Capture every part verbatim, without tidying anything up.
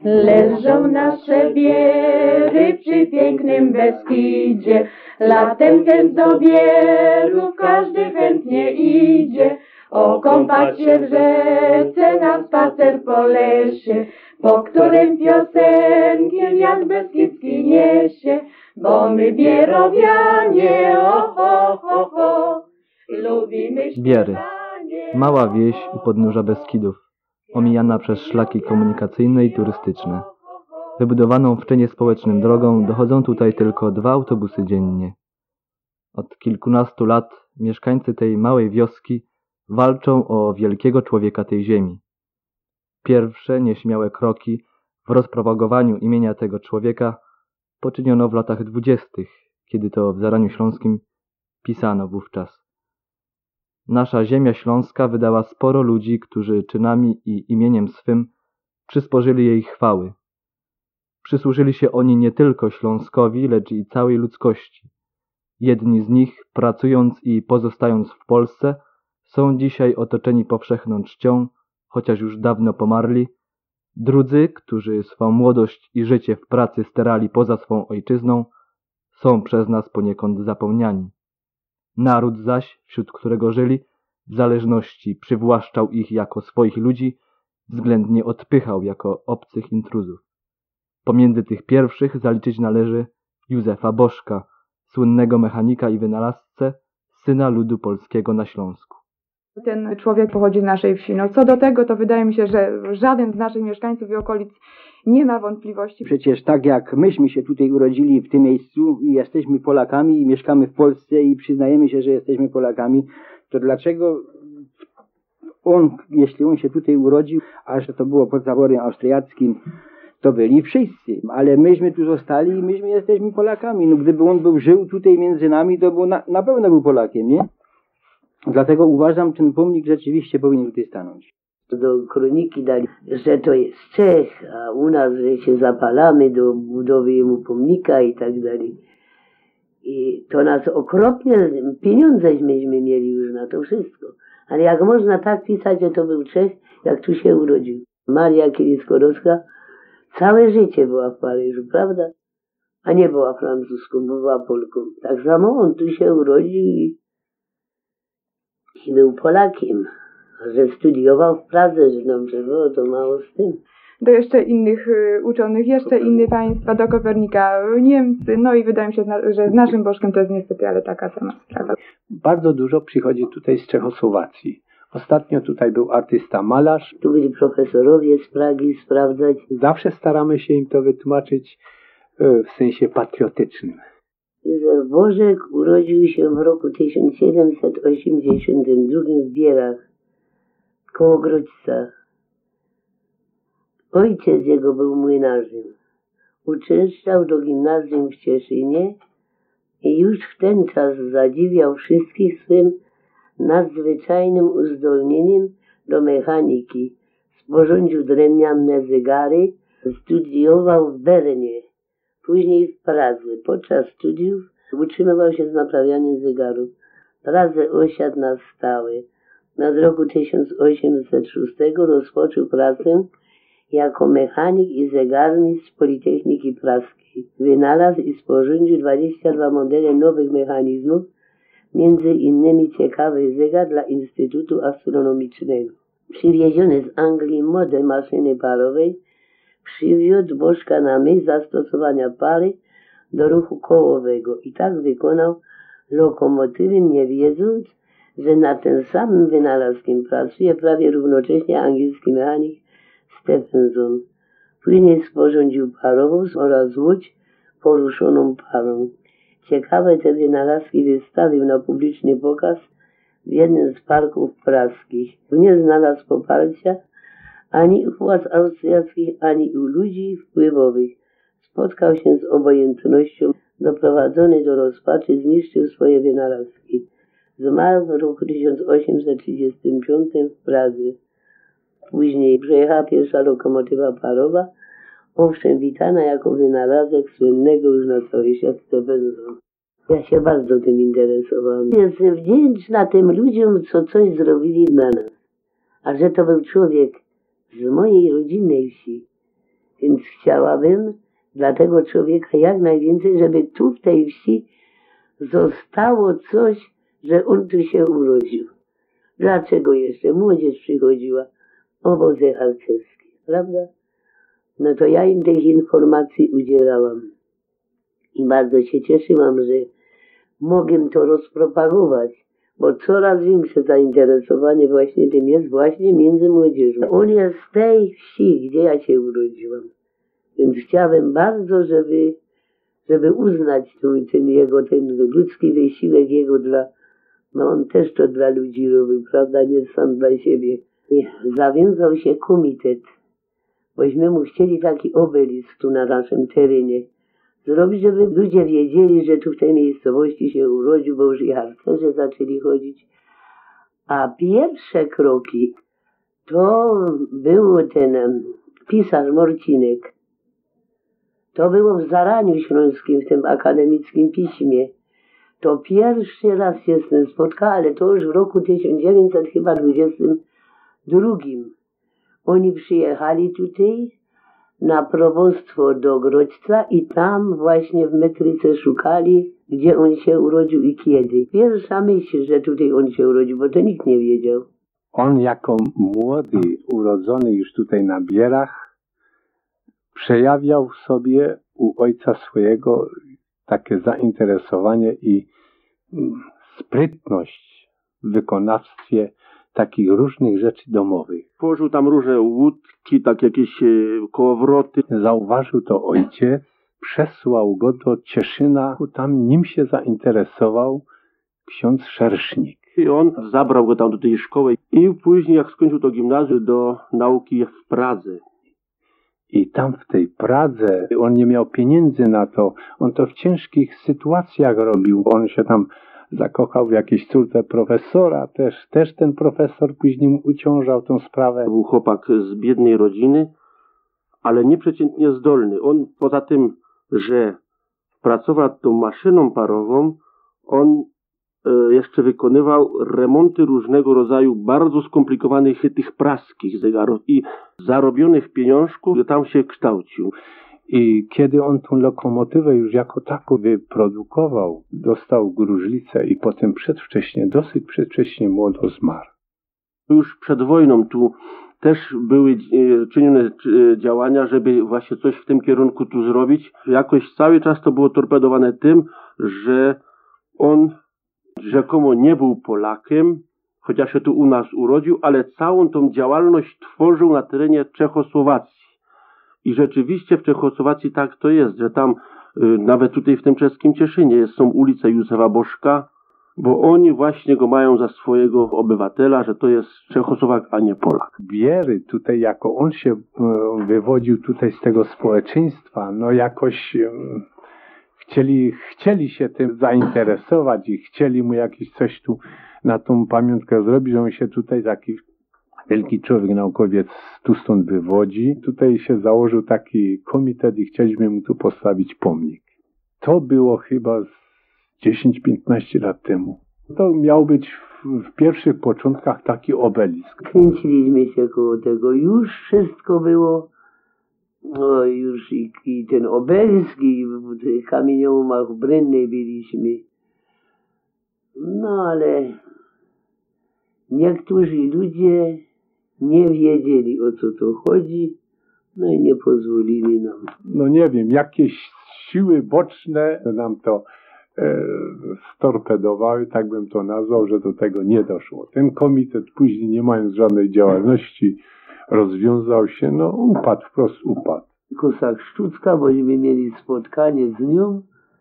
Leżą nasze wiery przy pięknym Beskidzie, latem też do Bierów każdy chętnie idzie. Okąpać się w rzece, na spacer po lesie, po którym piosenkiem wiatr beskidzki niesie. Bo my Bierowianie, o ho, ho, ho, lubimy Biery. Mała wieś u podnóża Beskidów, omijana przez szlaki komunikacyjne i turystyczne. Wybudowaną w czynie społecznym drogą dochodzą tutaj tylko dwa autobusy dziennie. Od kilkunastu lat mieszkańcy tej małej wioski walczą o wielkiego człowieka tej ziemi. Pierwsze nieśmiałe kroki w rozpropagowaniu imienia tego człowieka poczyniono w latach dwudziestych, kiedy to w Zaraniu Śląskim pisano wówczas: nasza ziemia śląska wydała sporo ludzi, którzy czynami i imieniem swym przysporzyli jej chwały. Przysłużyli się oni nie tylko Śląskowi, lecz i całej ludzkości. Jedni z nich, pracując i pozostając w Polsce, są dzisiaj otoczeni powszechną czcią, chociaż już dawno pomarli. Drudzy, którzy swą młodość i życie w pracy sterali poza swą ojczyzną, są przez nas poniekąd zapomniani. Naród zaś, wśród którego żyli, w zależności przywłaszczał ich jako swoich ludzi, względnie odpychał jako obcych intruzów. Pomiędzy tych pierwszych zaliczyć należy Józefa Bożka, słynnego mechanika i wynalazcę, syna ludu polskiego na Śląsku. Ten człowiek pochodzi z naszej wsi. No co do tego, to wydaje mi się, że żaden z naszych mieszkańców i okolic nie ma wątpliwości. Przecież tak jak myśmy się tutaj urodzili w tym miejscu i jesteśmy Polakami i mieszkamy w Polsce i przyznajemy się, że jesteśmy Polakami, to dlaczego on, jeśli on się tutaj urodził, a że to było pod zaborem austriackim, to byli wszyscy, ale myśmy tu zostali i myśmy jesteśmy Polakami. No gdyby on był żył tutaj między nami, to był na, na pewno był Polakiem, nie? Dlatego uważam, że ten pomnik rzeczywiście powinien tutaj stanąć. Do kroniki dali, że to jest Czech, a u nas, że się zapalamy do budowy jemu pomnika i tak dalej. I to nas okropnie, pieniądze myśmy mieli już na to wszystko. Ale jak można tak pisać, że to był Czech, jak tu się urodził. Maria Curie-Skłodowska całe życie była w Paryżu, prawda? A nie była francuską, była Polką. Tak samo on tu się urodził i, i był Polakiem. Że studiował w Pradze, że dobrze było, to mało z tym. Do jeszcze innych y, uczonych, jeszcze inne państwa, do Kopernika Niemcy, no i wydaje mi się, że z naszym Bożkiem to jest niestety, ale taka sama sprawa. Bardzo dużo przychodzi tutaj z Czechosłowacji. Ostatnio tutaj był artysta malarz. Tu byli profesorowie z Pragi sprawdzać. Zawsze staramy się im to wytłumaczyć y, w sensie patriotycznym. Józef Bożek urodził się w roku tysiąc siedemset osiemdziesiątym drugim w Bierach, koło Grodźca. Ojciec jego był młynarzem. Uczęszczał do gimnazjum w Cieszynie i już w ten czas zadziwiał wszystkich swym nadzwyczajnym uzdolnieniem do mechaniki. Sporządził drewniane zegary, studiował w Bernie, później w Pradze. Podczas studiów utrzymywał się z naprawianiem zegarów. W Pradze osiadł na stałe. Nad roku tysiąc osiemset szóstego rozpoczął pracę jako mechanik i zegarmistrz Politechniki Praskiej. Wynalazł i sporządził dwadzieścia dwa modele nowych mechanizmów, między innymi ciekawy zegar dla Instytutu Astronomicznego. Przywieziony z Anglii model maszyny parowej przywiódł Bożka na myśl zastosowania pary do ruchu kołowego i tak wykonał lokomotywy, nie wiedząc, że nad tym samym wynalazkiem pracuje prawie równocześnie angielski mechanik Stephenson. Później sporządził parowóz oraz łódź poruszoną parą. Ciekawe te wynalazki wystawił na publiczny pokaz w jednym z parków praskich. Nie znalazł poparcia ani u władz austriackich, ani u ludzi wpływowych. Spotkał się z obojętnością, doprowadzony do rozpaczy, zniszczył swoje wynalazki. Zmarł w roku tysiąc osiemset trzydziestym piątym w Pradze. Później przejechała pierwsza lokomotywa parowa, owszem witana jako wynalazek słynnego już na cały świat Stephenson. Ja się bardzo tym interesowałam. Jestem wdzięczna tym ludziom, co coś zrobili dla nas. A że to był człowiek z mojej rodzinnej wsi, Więc chciałabym dla tego człowieka jak najwięcej, żeby tu w tej wsi zostało coś, że on tu się urodził. Dlaczego jeszcze młodzież przychodziła? Obozy harcerskie, prawda? No to ja im tych informacji udzielałam. I bardzo się cieszyłam, że mogę to rozpropagować, bo coraz większe zainteresowanie właśnie tym jest właśnie między młodzieżą. On jest z tej wsi, gdzie ja się urodziłam. Więc chciałem bardzo, żeby, żeby uznać ten, ten jego, ten ludzki wysiłek jego dla, no on też to dla ludzi robił, prawda, nie sam dla siebie. I zawiązał się komitet, bośmy mu chcieli taki obelisk tu na naszym terenie zrobić, żeby ludzie wiedzieli, że tu w tej miejscowości się urodził, bo już i harcerze zaczęli chodzić. A pierwsze kroki to był ten pisarz Morcinek. To było w Zaraniu Śląskim, w tym akademickim piśmie. To pierwszy raz się z tym spotkała, ale to już w roku tysiąc dziewięćset dwudziestym drugim. Oni przyjechali tutaj na probostwo do Grodźca i tam właśnie w metryce szukali, gdzie on się urodził i kiedy. Pierwsza myśl, że tutaj on się urodził, bo to nikt nie wiedział. On jako młody, urodzony już tutaj na Bierach, przejawiał w sobie u ojca swojego takie zainteresowanie i sprytność w wykonawstwie takich różnych rzeczy domowych. Położył tam różne łódki, tak jakieś kołowroty. Zauważył to ojciec, przesłał go do Cieszyna, tam nim się zainteresował ksiądz Szersznik. I on zabrał go tam do tej szkoły i później jak skończył to gimnazjum, do nauki w Pradze. I tam w tej Pradze on nie miał pieniędzy na to. On to w ciężkich sytuacjach robił. On się tam zakochał w jakiejś córce profesora. Też, też ten profesor później mu uciążał tą sprawę. Był chłopak z biednej rodziny, ale nieprzeciętnie zdolny. On poza tym, że pracował tą maszyną parową, on e, jeszcze wykonywał remonty różnego rodzaju bardzo skomplikowanych tych praskich zegarów i zarobionych pieniążków tam się kształcił. I kiedy on tą lokomotywę już jako taką wyprodukował, dostał gruźlicę i potem przedwcześnie, dosyć przedwcześnie młodo zmarł. Już przed wojną tu też były czynione działania, żeby właśnie coś w tym kierunku tu zrobić. Jakoś cały czas to było torpedowane tym, że on rzekomo nie był Polakiem, chociaż się tu u nas urodził, ale całą tą działalność tworzył na terenie Czechosłowacji. I rzeczywiście w Czechosłowacji tak to jest, że tam y, nawet tutaj w tym czeskim Cieszynie jest, są ulice Józefa Bożka, bo oni właśnie go mają za swojego obywatela, że to jest Czechosłowak, a nie Polak. Biery tutaj, jako on się y, wywodził tutaj z tego społeczeństwa, no jakoś y, chcieli, chcieli się tym zainteresować i chcieli mu jakieś coś tu na tą pamiątkę zrobić, że on się tutaj taki wielki człowiek, naukowiec tu stąd wywodzi. Tutaj się założył taki komitet i chcieliśmy mu tu postawić pomnik. To było chyba dziesięć piętnaście lat temu. To miał być w, w pierwszych początkach taki obelisk. Kręciliśmy się koło tego. Już wszystko było. No już i, i ten obelisk, i w kamieniołomach w Brynnej byliśmy. No ale niektórzy ludzie nie wiedzieli, o co to chodzi, no i nie pozwolili nam. No nie wiem, jakieś siły boczne nam to e, storpedowały, tak bym to nazwał, że do tego nie doszło. Ten komitet później, nie mając żadnej działalności, rozwiązał się, no upadł, wprost upadł. Kosak Szczucka, bośmy mieli spotkanie z nią,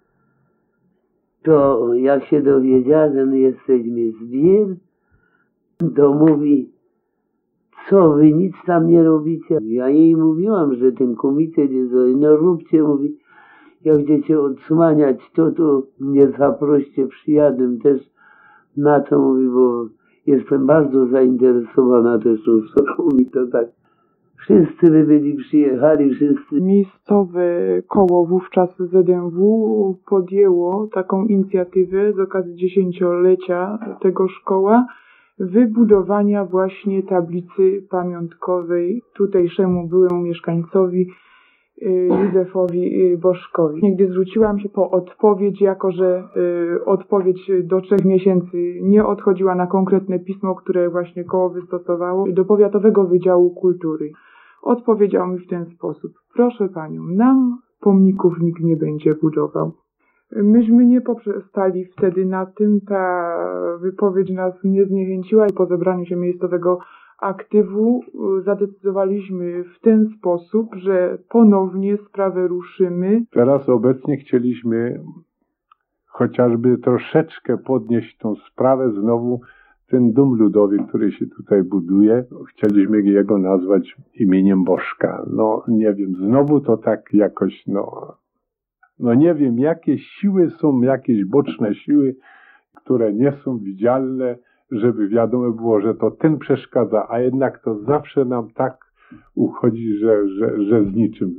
to jak się dowiedziała, że my jesteśmy z Bier, to mówi, co wy nic tam nie robicie? Ja jej mówiłam, że ten komitet jest, no róbcie, mówi, jak będziecie odsłaniać to, to mnie zaproście, przyjadę też na to, mówi, bo jestem bardzo zainteresowana też tą sprawą, mówi, to tak. Wszyscy by byli przyjechali, wszyscy. Miejscowe koło wówczas Z M W podjęło taką inicjatywę z okazji dziesięciolecia tego szkoła, wybudowania właśnie tablicy pamiątkowej tutejszemu byłemu mieszkańcowi Józefowi Bożkowi. Nigdy zwróciłam się po odpowiedź, jako że odpowiedź do trzech miesięcy nie odchodziła na konkretne pismo, które właśnie koło wystosowało do Powiatowego Wydziału Kultury. Odpowiedział mi w ten sposób: proszę panią, nam pomników nikt nie będzie budował. Myśmy nie poprzestali wtedy na tym, ta wypowiedź nas nie zniechęciła i po zebraniu się miejscowego aktywu zadecydowaliśmy w ten sposób, że ponownie sprawę ruszymy. Teraz obecnie chcieliśmy chociażby troszeczkę podnieść tą sprawę znowu. Ten dom ludowy, który się tutaj buduje, chcieliśmy jego nazwać imieniem Bożka. No nie wiem, znowu to tak jakoś, no, no nie wiem, jakie siły są, jakieś boczne siły, które nie są widzialne, żeby wiadomo było, że to ten przeszkadza, a jednak to zawsze nam tak uchodzi, że, że, że z niczym,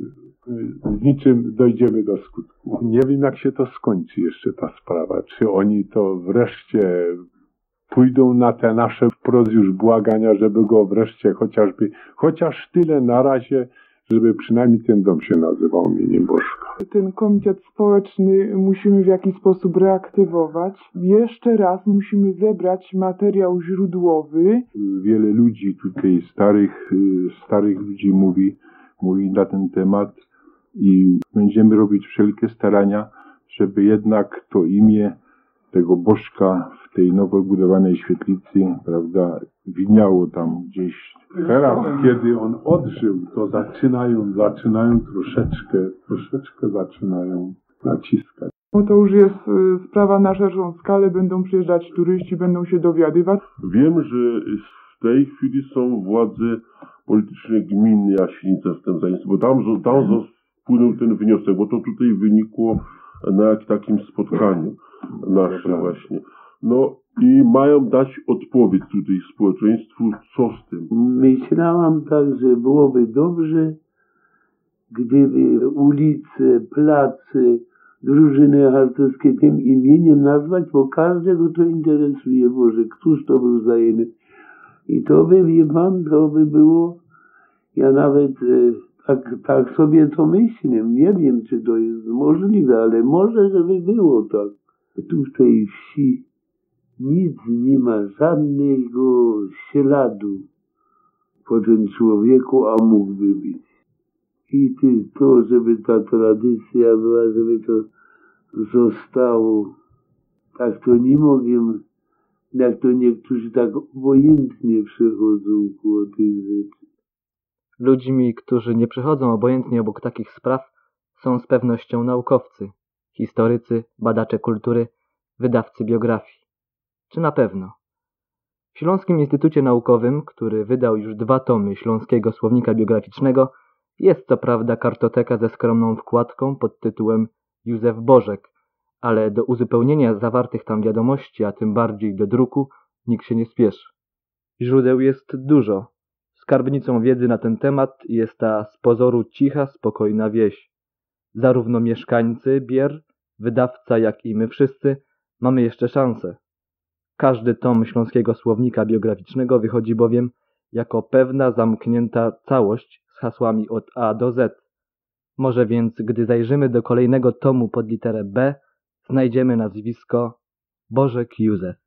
z niczym dojdziemy do skutku. Nie wiem, jak się to skończy jeszcze ta sprawa. Czy oni to wreszcie pójdą na te nasze wprost już błagania, żeby go wreszcie chociażby, chociaż tyle na razie, żeby przynajmniej ten dom się nazywał imieniem Bożka. Ten komitet społeczny musimy w jakiś sposób reaktywować. Jeszcze raz musimy zebrać materiał źródłowy. Wiele ludzi tutaj, starych, starych ludzi mówi, mówi na ten temat i będziemy robić wszelkie starania, żeby jednak to imię tego Bożka w tej nowo budowanej świetlicy, prawda, widniało tam gdzieś. Teraz, kiedy on odżył, to zaczynają, zaczynają troszeczkę, troszeczkę zaczynają naciskać. Bo to już jest y, sprawa na szerszą skalę, będą przyjeżdżać turyści, będą się dowiadywać. Wiem, że w tej chwili są władze polityczne gminy Jasienica z tym zainteresowane, bo tam, tam wpłynął ten wniosek, bo to tutaj wynikło na takim spotkaniu naszym właśnie. No i mają dać odpowiedź tutaj społeczeństwu, co z tym. Myślałam tak, że byłoby dobrze, gdyby ulice, place, drużyny harcerskie tym imieniem nazwać, bo każdego to interesuje, Boże, któż to był zajęty. I to by, wie pan, to by było, ja nawet e, tak, tak sobie to myślę, nie wiem, czy to jest możliwe, ale może, żeby było tak. Tu w tej wsi nic nie ma, żadnego śladu po tym człowieku, a mógłby być. I to, żeby ta tradycja była, żeby to zostało. Tak to nie mogę, jak to niektórzy tak obojętnie przechodzą koło tych rzeczy. Ludźmi, którzy nie przechodzą obojętnie obok takich spraw, są z pewnością naukowcy, historycy, badacze kultury, wydawcy biografii. Czy na pewno? W Śląskim Instytucie Naukowym, który wydał już dwa tomy Śląskiego Słownika Biograficznego, jest co prawda kartoteka ze skromną wkładką pod tytułem Józef Bożek, ale do uzupełnienia zawartych tam wiadomości, a tym bardziej do druku, nikt się nie spieszy. Źródeł jest dużo. Skarbnicą wiedzy na ten temat jest ta z pozoru cicha, spokojna wieś. Zarówno mieszkańcy Bier, wydawca, jak i my wszyscy mamy jeszcze szansę. Każdy tom Śląskiego Słownika Biograficznego wychodzi bowiem jako pewna zamknięta całość z hasłami od A do Z. Może więc, gdy zajrzymy do kolejnego tomu pod literę B, znajdziemy nazwisko Bożek Józef.